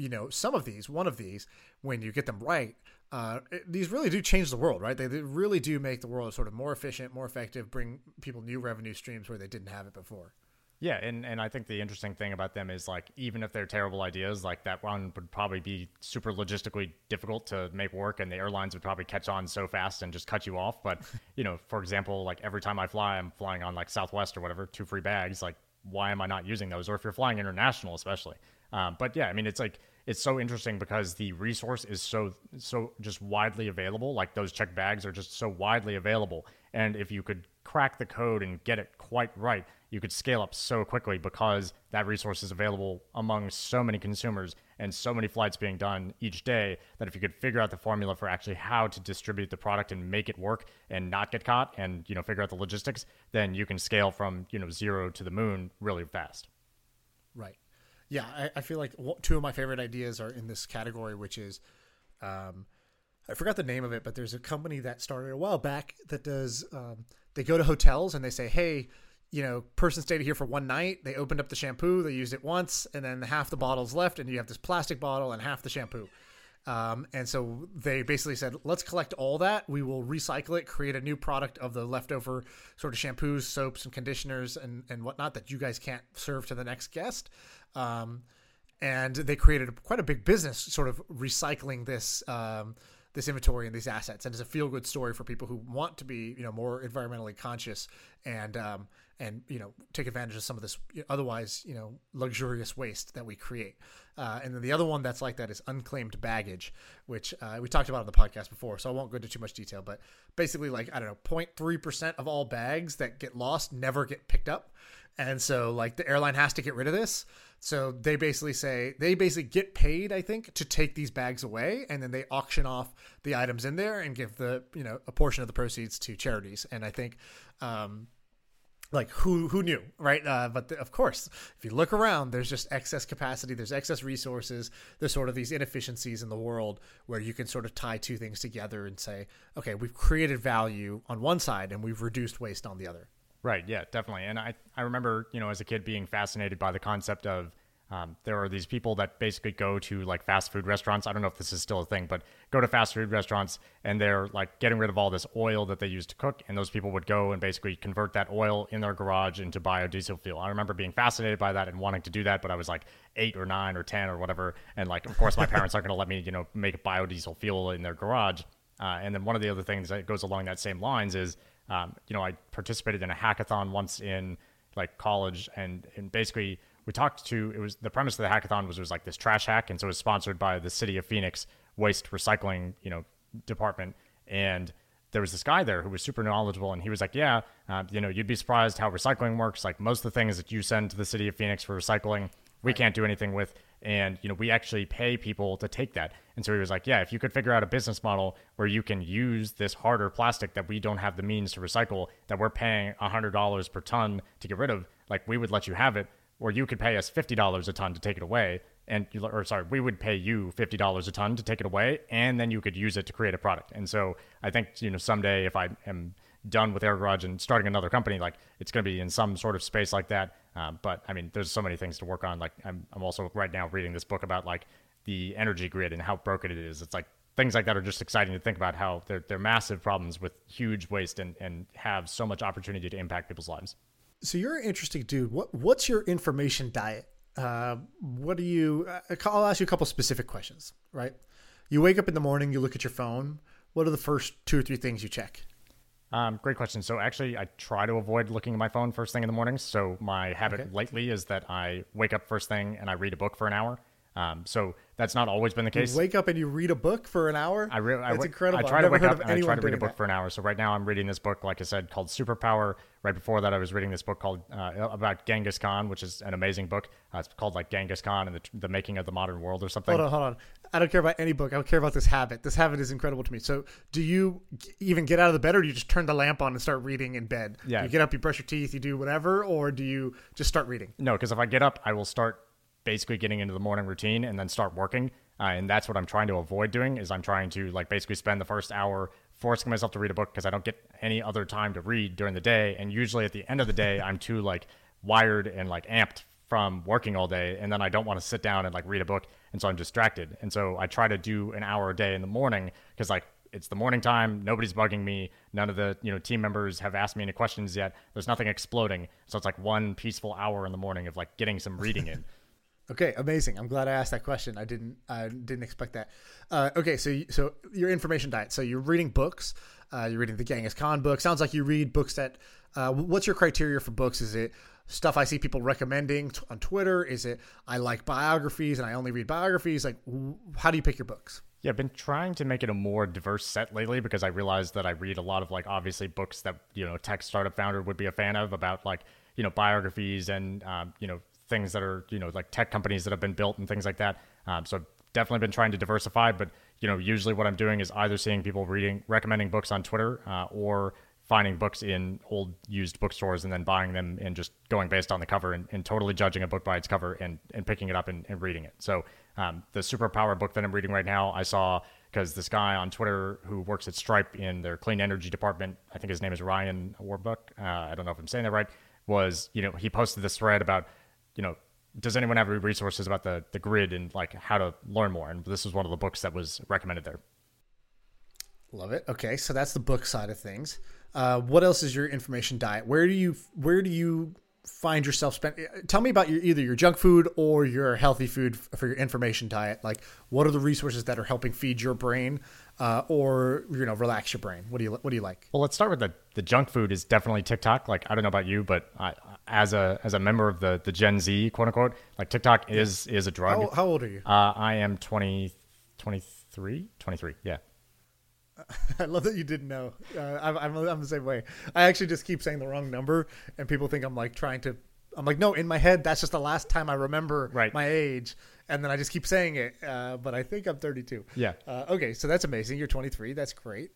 one of these, when you get them right, these really do change the world, right? They really do make the world sort of more efficient, more effective, bring people new revenue streams where they didn't have it before. Yeah, and I think the interesting thing about them is like, even if they're terrible ideas, like that one would probably be super logistically difficult to make work, and the airlines would probably catch on so fast and just cut you off. But, for example, like every time I fly, I'm flying on like Southwest or whatever, 2 free bags. Like why am I not using those? Or if you're flying international, especially. But yeah, I mean, it's like, it's so interesting because the resource is so just widely available. Like those check bags are just so widely available. And if you could crack the code and get it quite right, you could scale up so quickly because that resource is available among so many consumers and so many flights being done each day, that if you could figure out the formula for actually how to distribute the product and make it work and not get caught and, figure out the logistics, then you can scale from, 0 to the moon really fast. Right. Yeah, I feel like two of my favorite ideas are in this category, which is, I forgot the name of it, but there's a company that started a while back that does, they go to hotels and they say, hey, person stayed here for one night. They opened up the shampoo, they used it once, and then half the bottle's left, and you have this plastic bottle and half the shampoo. And so they basically said, let's collect all that. We will recycle it, create a new product of the leftover sort of shampoos, soaps, and conditioners and whatnot that you guys can't serve to the next guest. And they created quite a big business sort of recycling this this inventory and these assets. And it's a feel-good story for people who want to be, more environmentally conscious and take advantage of some of this otherwise, luxurious waste that we create. And then the other one that's like that is unclaimed baggage, which we talked about on the podcast before, so I won't go into too much detail, but basically 0.3% of all bags that get lost never get picked up. And so the airline has to get rid of this. So they basically get paid, I think, to take these bags away, and then they auction off the items in there and give a portion of the proceeds to charities. And I think, who knew, right? But of course, if you look around, there's just excess capacity, there's excess resources, there's sort of these inefficiencies in the world where you can sort of tie two things together and say, okay, we've created value on one side and we've reduced waste on the other. Right. Yeah, definitely. And I remember, as a kid being fascinated by the concept of there are these people that basically go to fast food restaurants. I don't know if this is still a thing, but go to fast food restaurants and they're getting rid of all this oil that they use to cook. And those people would go and basically convert that oil in their garage into biodiesel fuel. I remember being fascinated by that and wanting to do that, but I was 8 or 9 or 10 or whatever. And of course my parents aren't going to let me, make biodiesel fuel in their garage. And then one of the other things that goes along that same lines is, I participated in a hackathon once in college, and basically the premise of the hackathon was this trash hack, and so it was sponsored by the City of Phoenix Waste Recycling, department, and there was this guy there who was super knowledgeable, and he was you'd be surprised how recycling works. Most of the things that you send to the City of Phoenix for recycling, we can't do anything with. And, we actually pay people to take that. And so he was if you could figure out a business model where you can use this harder plastic that we don't have the means to recycle, that we're paying $100 per ton to get rid of, we would let you have it, or you could pay us $50 a ton to take it away. We would pay you $50 a ton to take it away, and then you could use it to create a product. And so I think, someday if I am done with Air Garage and starting another company, it's going to be in some sort of space like that. But I mean, there's so many things to work on. I'm also right now reading this book about the energy grid and how broken it is. It's things like that are just exciting to think about, how they're massive problems with huge waste and have so much opportunity to impact people's lives. So you're an interesting dude. What's your information diet? What do you? I'll ask you a couple specific questions. Right? You wake up in the morning, you look at your phone. What are the first 2 or 3 things you check? Great question. So actually, I try to avoid looking at my phone first thing in the morning. So my habit lately is that I wake up first thing and I read a book for an hour. So that's not always been the case. You wake up and you read a book for an hour? That's incredible. I try to wake up and I try to read a book for an hour. So right now I'm reading this book, like I said, called Superpower. Right before that, I was reading this book called about Genghis Khan, which is an amazing book. It's called Genghis Khan and the Making of the Modern World or something. Hold on. I don't care about any book. I don't care about this habit. This habit is incredible to me. So do you even get out of the bed, or do you just turn the lamp on and start reading in bed? Yeah. You get up, you brush your teeth, you do whatever, or do you just start reading? No, because if I get up, I will start basically getting into the morning routine and then start working. And that's what I'm trying to avoid doing, is I'm trying to basically spend the first hour forcing myself to read a book, because I don't get any other time to read during the day. And usually at the end of the day, I'm too wired and amped from working all day. And then I don't want to sit down and read a book. And so I'm distracted. And so I try to do an hour a day in the morning, because it's the morning time. Nobody's bugging me. None of the team members have asked me any questions yet. There's nothing exploding. So it's one peaceful hour in the morning of getting some reading in. Okay, amazing. I'm glad I asked that question. I didn't expect that. Okay, so your information diet. So you're reading books. You're reading the Genghis Khan book. Sounds like you read books that. What's your criteria for books? Is it stuff I see people recommending on Twitter? Is it I like biographies and I only read biographies? Like, how do you pick your books? Yeah, I've been trying to make it a more diverse set lately because I realized that I read a lot of like obviously books that, you know, tech startup founder would be a fan of about like, you know, biographies and, you know, things that are, you know, like tech companies that have been built and things like that. So I've definitely been trying to diversify, but, you know, usually what I'm doing is either seeing people recommending books on Twitter or finding books in old used bookstores and then buying them and just going based on the cover and totally judging a book by its cover and picking it up and reading it. So the superpower book that I'm reading right now, I saw because this guy on Twitter who works at Stripe in their clean energy department, I think his name is Ryan Warbuck. I don't know if I'm saying that right, was, you know, he posted this thread about, you know, does anyone have any resources about the grid and like how to learn more? And this was one of the books that was recommended there. Love it. Okay, so that's the book side of things. What else is your information diet? Where do you find yourself tell me about either your junk food or your healthy food for your information diet. Like, what are the resources that are helping feed your brain or, you know, relax your brain? What do you like? Well, let's start with the junk food is definitely TikTok. Like, I don't know about you, but as a member of the Gen Z, quote unquote, like TikTok is a drug. How old are you? I am 23. Yeah. I love that you didn't know. I'm the same way. I actually just keep saying the wrong number, and people think I'm like I'm like, no, in my head, that's just the last time I remember my age, and then I just keep saying it. But I think I'm 32. Yeah. Okay, so that's amazing. You're 23. That's great.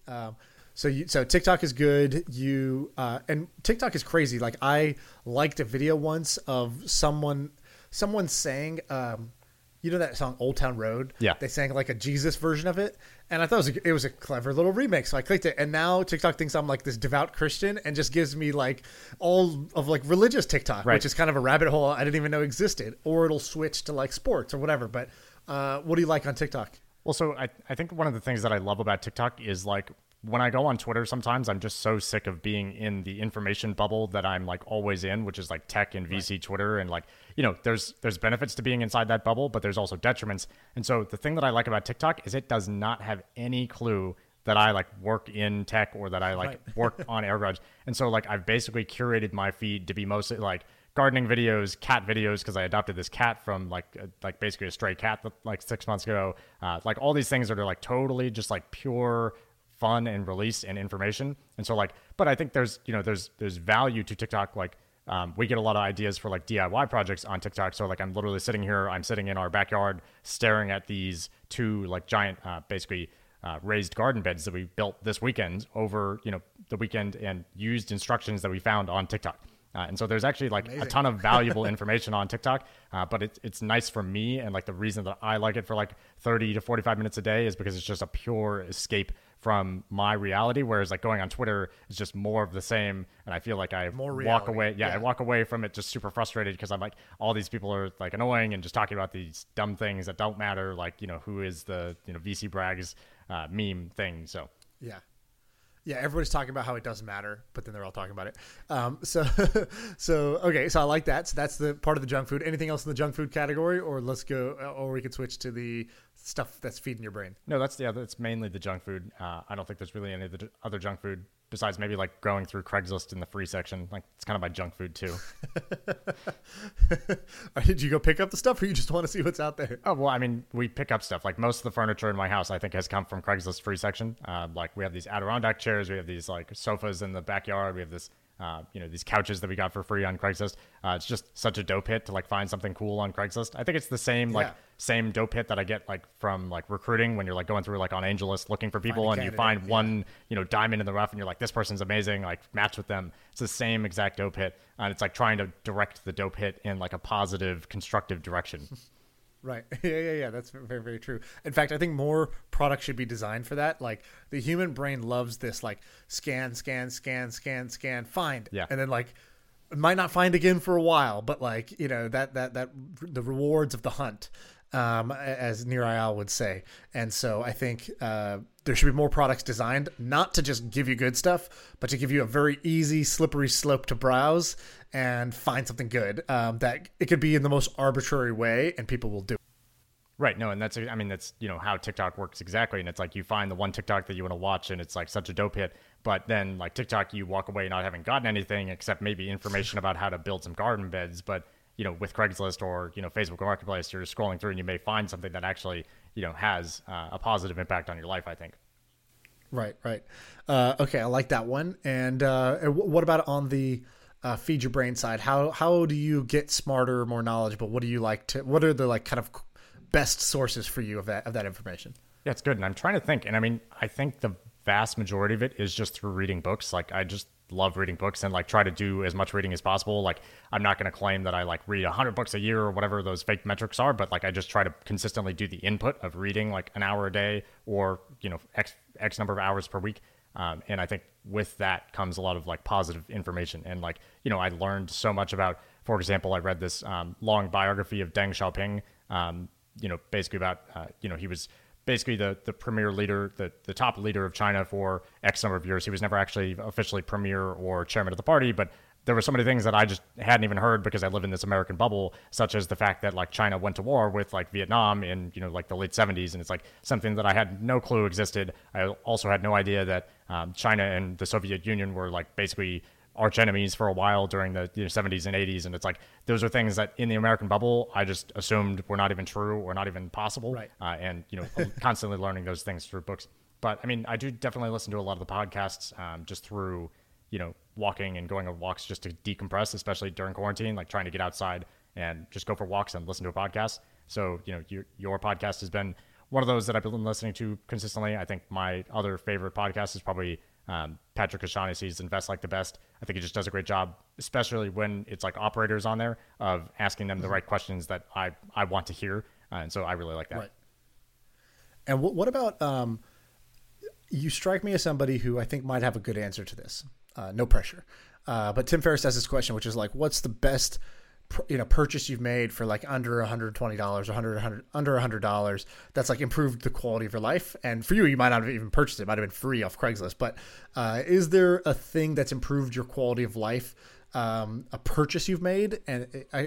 So TikTok is good. And TikTok is crazy. Like, I liked a video once of someone saying, you know that song Old Town Road? Yeah. They sang like a Jesus version of it. And I thought it was a clever little remix. So I clicked it. And now TikTok thinks I'm like this devout Christian and just gives me like all of like religious TikTok, which is kind of a rabbit hole I didn't even know existed. Or it'll switch to like sports or whatever. But what do you like on TikTok? Well, so I think one of the things that I love about TikTok is like when I go on Twitter, sometimes I'm just so sick of being in the information bubble that I'm like always in, which is like tech and VC Twitter. And like, you know, there's benefits to being inside that bubble, but there's also detriments. And so the thing that I like about TikTok is it does not have any clue that I like work in tech or that I like work on Air Garage. And so like I've basically curated my feed to be mostly like gardening videos, cat videos, because I adopted this cat from like basically a stray cat like 6 months ago. Like all these things that are like totally just like pure fun and release and information. And so like, but I think there's value to TikTok. Like we get a lot of ideas for like DIY projects on TikTok. So like I'm literally sitting in our backyard staring at these two like giant basically raised garden beds that we built this weekend over, you know, the weekend and used instructions that we found on TikTok. And so there's actually like a ton of valuable information on TikTok, but it's nice for me. And like the reason that I like it for like 30 to 45 minutes a day is because it's just a pure escape from my reality. Whereas like going on Twitter is just more of the same. And I feel like I walk away. Yeah, I walk away from it just super frustrated because I'm like, all these people are like annoying and just talking about these dumb things that don't matter. Like, you know, who is the, you know, VC brags meme thing. So, yeah. Yeah, everybody's talking about how it doesn't matter, but then they're all talking about it. Okay, so I like that. So that's the part of the junk food. Anything else in the junk food category, or we could switch to the stuff that's feeding your brain? No, that's mainly the junk food. I don't think there's really any other junk food besides maybe like going through Craigslist in the free section. Like it's kind of my junk food too. Did you go pick up the stuff, or you just want to see what's out there? Oh, well, I mean, we pick up stuff. Like most of the furniture in my house, I think has come from Craigslist free section. Like we have these Adirondack chairs, we have these like sofas in the backyard, we have this, these couches that we got for free on Craigslist. It's just such a dope hit to like find something cool on Craigslist. I think it's the same dope hit that I get like from like recruiting when you're like going through like on AngelList looking for people and you find one, diamond in the rough and you're like, this person's amazing, like match with them. It's the same exact dope hit. And it's like trying to direct the dope hit in like a positive, constructive direction. Right. Yeah. That's very, very true. In fact, I think more products should be designed for that. Like the human brain loves this, like scan, find. Yeah. And then like it might not find again for a while, but like, that the rewards of the hunt, as Nir Eyal would say. And so I think there should be more products designed not to just give you good stuff, but to give you a very easy, slippery slope to browse and find something good. That it could be in the most arbitrary way, and people will do it. Right. No, and that's how TikTok works exactly. And it's like you find the one TikTok that you want to watch, and it's like such a dope hit. But then like TikTok, you walk away not having gotten anything except maybe information about how to build some garden beds. But, you know, with Craigslist or, you know, Facebook Marketplace, you're scrolling through and you may find something that actually, you know, has a positive impact on your life, I think. Right. Okay, I like that one. And what about on the feed your brain side? How do you get smarter, more knowledgeable? What do you like to? What are the like kind of best sources for you of that information? Yeah, it's good. And I'm trying to think. And I mean, I think the vast majority of it is just through reading books. Like I just love reading books and like try to do as much reading as possible. Like I'm not going to claim that I like read 100 books a year or whatever those fake metrics are, but like I just try to consistently do the input of reading like an hour a day or, you know, X number of hours per week. And I think with that comes a lot of like positive information. And like, you know, I learned so much about, for example, I read this long biography of Deng Xiaoping, you know, basically about, you know, he was basically the premier leader, the top leader of China for X number of years. He was never actually officially premier or chairman of the party, but there were so many things that I just hadn't even heard because I live in this American bubble, such as the fact that like China went to war with like Vietnam in, you know, like the late 70s. And it's like something that I had no clue existed. I also had no idea that China and the Soviet Union were like basically arch enemies for a while during the 70s and 80s. And it's like, those are things that in the American bubble, I just assumed were not even true or not even possible. Right. And, you know, constantly learning those things through books. But I mean, I do definitely listen to a lot of the podcasts just through, you know, walking and going on walks just to decompress, especially during quarantine, like trying to get outside and just go for walks and listen to a podcast. So, you know, your podcast has been one of those that I've been listening to consistently. I think my other favorite podcast is probably Patrick O'Shaughnessy's Invest Like the Best. I think he just does a great job, especially when it's like operators on there, of asking them the right questions that I want to hear. And so I really like that. Right. And what about, you strike me as somebody who I think might have a good answer to this. No pressure. But Tim Ferriss has this question, which is like, what's the best purchase you've made for like under $120 or under $100 that's like improved the quality of your life? And for you, you might not have even purchased it. It might have been free off Craigslist. But is there a thing that's improved your quality of life, a purchase you've made? And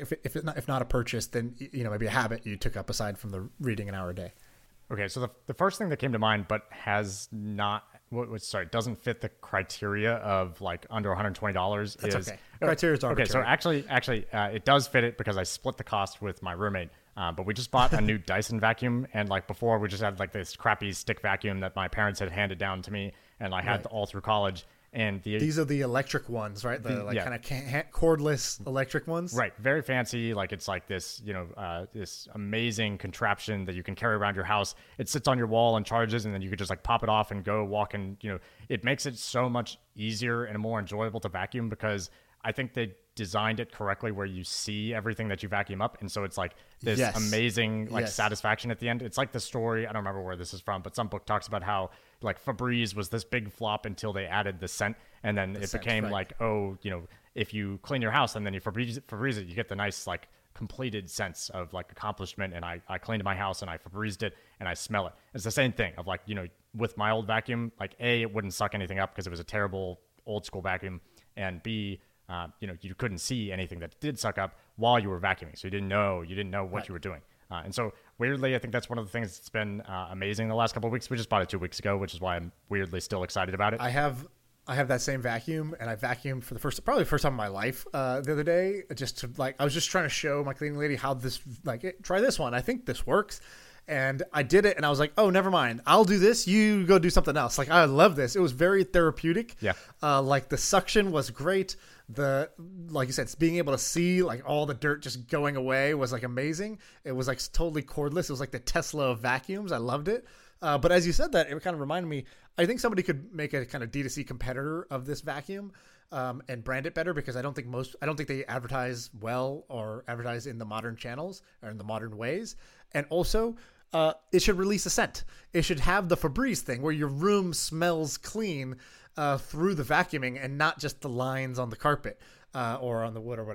if not a purchase, then, you know, maybe a habit you took up aside from the reading an hour a day. Okay, so the first thing that came to mind, but has not, doesn't fit the criteria of like under $120 That's is okay. Criteria is arbitrary. Okay, so actually, it does fit it because I split the cost with my roommate. But we just bought a new Dyson vacuum, and like before, we just had like this crappy stick vacuum that my parents had handed down to me, and I had all through college. And these are the electric ones, right? The kind of cordless electric ones, right? Very fancy. Like it's like this, you know, this amazing contraption that you can carry around your house. It sits on your wall and charges, and then you could just like pop it off and go walk. And you know, it makes it so much easier and more enjoyable to vacuum because I think they designed it correctly where you see everything that you vacuum up. And so it's like this amazing like satisfaction at the end. It's like the story, I don't remember where this is from, but some book talks about how like Febreze was this big flop until they added the scent. And then it became like, oh, you know, if you clean your house and then you Febreze it, you get the nice like completed sense of like accomplishment. And I cleaned my house and I Febrezed it and I smell it. It's the same thing of like, you know, with my old vacuum, like A, it wouldn't suck anything up because it was a terrible old school vacuum. And B, you know, you couldn't see anything that did suck up while you were vacuuming. So you didn't know what you were doing. And so weirdly, I think that's one of the things that's been amazing the last couple of weeks. We just bought it 2 weeks ago, which is why I'm weirdly still excited about it. I have that same vacuum, and I vacuumed for probably the first time in my life the other day, just to like, I was just trying to show my cleaning lady how this, like, try this one. I think this works. And I did it, and I was like, oh, never mind. I'll do this. You go do something else. Like, I love this. It was very therapeutic. Yeah. Like, the suction was great. Like you said, being able to see, like, all the dirt just going away was, like, amazing. It was, like, totally cordless. It was like the Tesla of vacuums. I loved it. But as you said that, it kind of reminded me, I think somebody could make a kind of D2C competitor of this vacuum and brand it better, because I don't think they advertise well or advertise in the modern channels or in the modern ways. And also, it should release a scent. It should have the Febreze thing where your room smells clean through the vacuuming and not just the lines on the carpet or on the wood or whatever.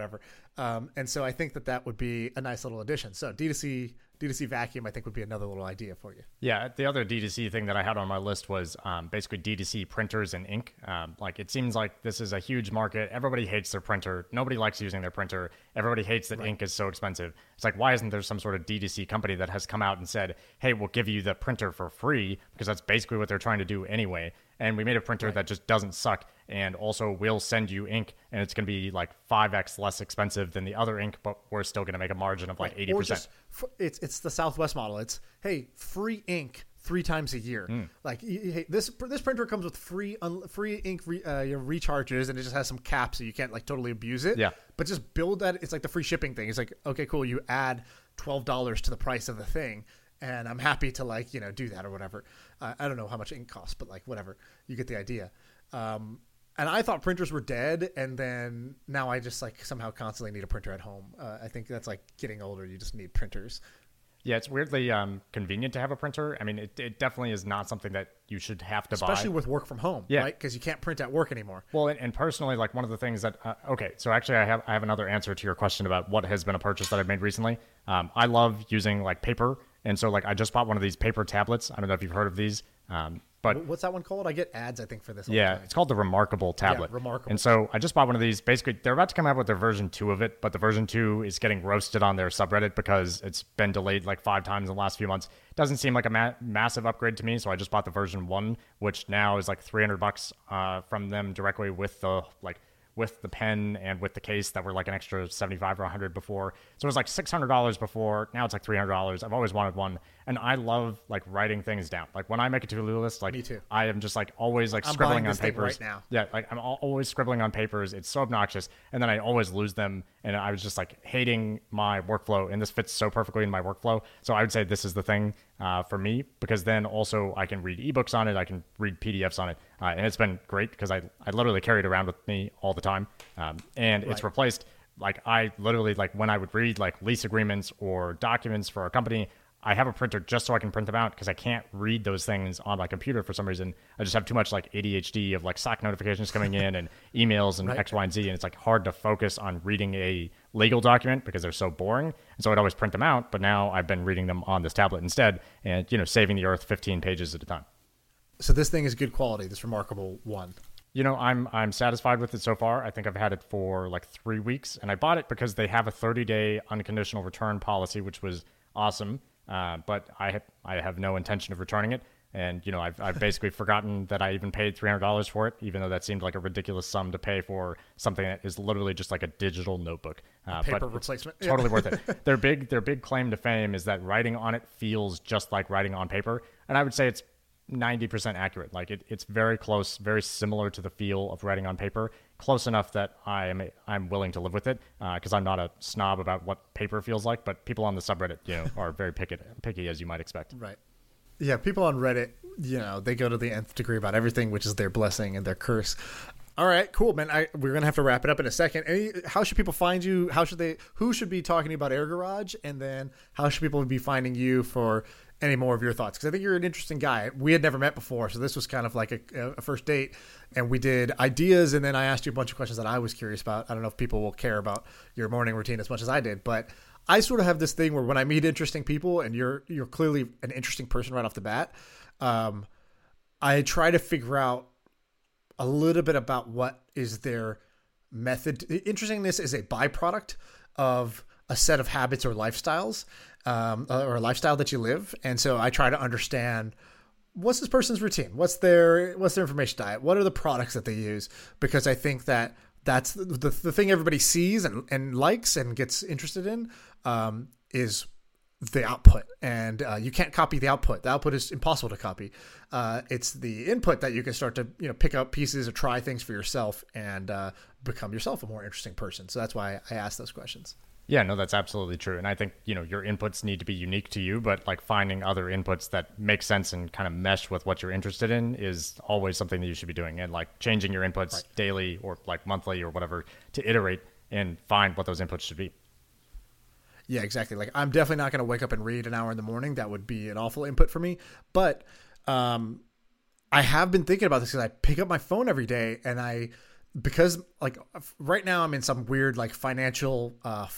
And so I think that would be a nice little addition. So D2C vacuum, I think, would be another little idea for you. Yeah, the other D2C thing that I had on my list was basically D2C printers and ink. Like, it seems like this is a huge market. Everybody hates their printer. Nobody likes using their printer. Everybody hates that ink is so expensive. It's like, why isn't there some sort of D2C company that has come out and said, hey, we'll give you the printer for free, because that's basically what they're trying to do anyway. And we made a printer that just doesn't suck, and also will send you ink, and it's going to be like 5x less expensive than the other ink, but we're still going to make a margin of like 80%. Or just, it's the Southwest model. It's, hey, free ink 3 times a year. Like, hey, this printer comes with free ink recharges, and it just has some caps so you can't like totally abuse it. Yeah. But just build that. It's like the free shipping thing. It's like, okay, cool. You add $12 to the price of the thing, and I'm happy to like, do that or whatever. I don't know how much ink costs, but like whatever, you get the idea. And I thought printers were dead, and then now I just like somehow constantly need a printer at home. I think that's like getting older. You just need printers. Yeah, it's weirdly convenient to have a printer. I mean, it definitely is not something that you should have to buy. Especially with work from home, right? Because you can't print at work anymore. Well, and personally, like one of the things that, okay, so actually I have another answer to your question about what has been a purchase that I've made recently. I love using like paper. And so like I just bought one of these paper tablets. I don't know if you've heard of these. But what's that one called? I get ads, I think, for this. Yeah, it's called the Remarkable tablet. Yeah, Remarkable. And so I just bought one of these. Basically, they're about to come out with their version 2 of it, but the version 2 is getting roasted on their subreddit because it's been delayed like 5 times in the last few months. Doesn't seem like a massive upgrade to me, so I just bought the version 1, which now is like $300 from them directly with the pen and with the case that were like an extra $75 or $100 before. So it was like $600 before. Now it's like $300. I've always wanted one. And I love like writing things down. Like when I make a to-do list, like me too. I am just like always like I'm scribbling on this thing papers. right now. Yeah, like I'm always scribbling on papers. It's so obnoxious. And then I always lose them. And I was just like hating my workflow. And this fits so perfectly in my workflow. So I would say this is the thing for me, because then also I can read ebooks on it. I can read PDFs on it. And it's been great because I literally carry it around with me all the time. And it's replaced, like I literally, like when I would read like lease agreements or documents for a company, I have a printer just so I can print them out because I can't read those things on my computer for some reason. I just have too much like ADHD of like Slack notifications coming in and emails and X, Y, and Z. And it's like hard to focus on reading a legal document because they're so boring. And so I'd always print them out. But now I've been reading them on this tablet instead and, saving the earth 15 pages at a time. So this thing is good quality, this Remarkable one. I'm satisfied with it so far. I think I've had it for like 3 weeks, and I bought it because they have a 30-day unconditional return policy, which was awesome. But I have no intention of returning it, and I've basically forgotten that I even paid $300 for it, even though that seemed like a ridiculous sum to pay for something that is literally just like a digital notebook. Paper replacement. Totally worth it. Their big claim to fame is that writing on it feels just like writing on paper, and I would say it's 90% accurate. Like it's very close, very similar to the feel of writing on paper, close enough that I'm willing to live with it because I'm not a snob about what paper feels like, but people on the subreddit are very picky as you might expect. Right. Yeah, people on Reddit, they go to the nth degree about everything, which is their blessing and their curse. All right, cool, man. We're gonna have to wrap it up in a second. How should people find you? Who should be talking about Air Garage, and then how should people be finding you for any more of your thoughts? Because I think you're an interesting guy. We had never met before, so this was kind of like a first date, and we did ideas, and then I asked you a bunch of questions that I was curious about. I don't know if people will care about your morning routine as much as I did, but I sort of have this thing where when I meet interesting people, and you're clearly an interesting person right off the bat, I try to figure out a little bit about what is their method. Interestingness is a byproduct of a set of habits or lifestyles, or a lifestyle that you live. And so I try to understand what's this person's routine, what's their information diet, what are the products that they use, because I think that that's the thing everybody sees and likes and gets interested in, is the output, and you can't copy the output. The output is impossible to copy. It's the input that you can start to pick up pieces or try things for yourself and become yourself a more interesting person. So that's why I ask those questions. Yeah, no, that's absolutely true. And I think, your inputs need to be unique to you, but like finding other inputs that make sense and kind of mesh with what you're interested in is always something that you should be doing. And like changing your inputs daily or like monthly or whatever to iterate and find what those inputs should be. Yeah, exactly. Like I'm definitely not going to wake up and read an hour in the morning. That would be an awful input for me. But I have been thinking about this because I pick up my phone every day and I because like right now I'm in some weird like financial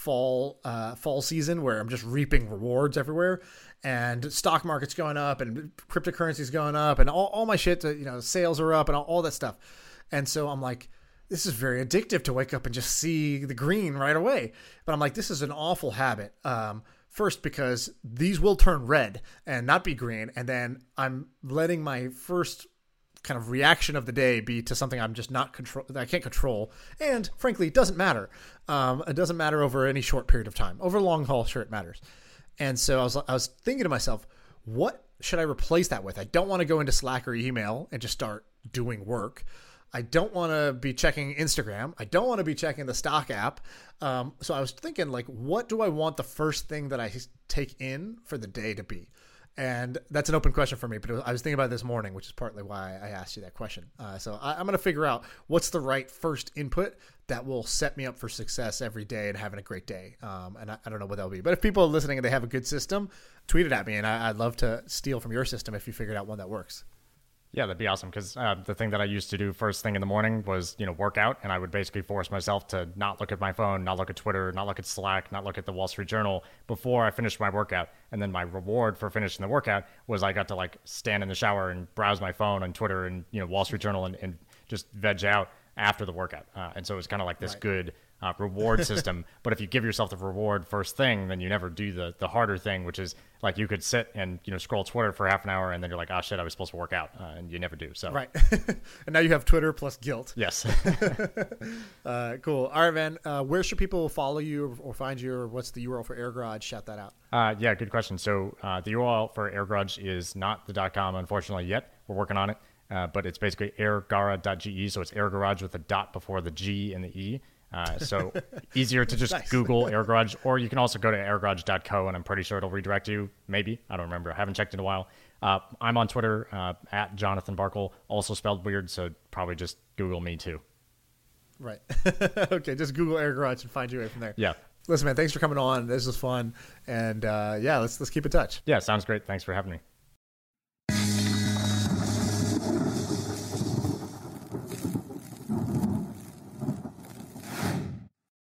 fall season where I'm just reaping rewards everywhere, and stock market's going up and cryptocurrency's going up and all my shit, sales are up and all that stuff. And so I'm like, this is very addictive to wake up and just see the green right away. But I'm like, this is an awful habit. First, because these will turn red and not be green. And then I'm letting my first kind of reaction of the day be to something I'm just not that I can't control. And frankly, it doesn't matter. It doesn't matter over any short period of time. Over long haul, sure, it matters. And so I was thinking to myself, what should I replace that with? I don't want to go into Slack or email and just start doing work. I don't want to be checking Instagram. I don't want to be checking the stock app. So I was thinking, like, what do I want the first thing that I take in for the day to be? And that's an open question for me, but I was thinking about it this morning, which is partly why I asked you that question. So I'm going to figure out what's the right first input that will set me up for success every day and having a great day. And I don't know what that'll be. But if people are listening and they have a good system, tweet it at me, and I'd love to steal from your system if you figured out one that works. Yeah, that'd be awesome, because the thing that I used to do first thing in the morning was, work out, and I would basically force myself to not look at my phone, not look at Twitter, not look at Slack, not look at the Wall Street Journal before I finished my workout. And then my reward for finishing the workout was I got to stand in the shower and browse my phone on Twitter and Wall Street Journal and just veg out after the workout. And so it was kind of like this good reward system. But if you give yourself the reward first thing, then you never do the harder thing, which is like you could sit and scroll Twitter for half an hour and then you're like, oh shit, I was supposed to work out, and you never do. So right. And now you have Twitter plus guilt. Yes. Cool. All right, man. Where should people follow you or find you, or what's the URL for Air Garage? Shout that out. Yeah, good question. So the URL for Air Garage is not the .com, unfortunately, yet. We're working on it. But it's basically airgara.ge, so it's Air Garage with a dot before the G and the E. So easier to just Google Air Garage, or you can also go to airgarage.co, and I'm pretty sure it'll redirect you. Maybe. I don't remember. I haven't checked in a while. I'm on Twitter at Jonathan Barkle, also spelled weird, so probably just Google me too. Right. Okay, just Google Air Garage and find you right from there. Yeah. Listen, man, thanks for coming on. This was fun. And let's keep in touch. Yeah, sounds great. Thanks for having me.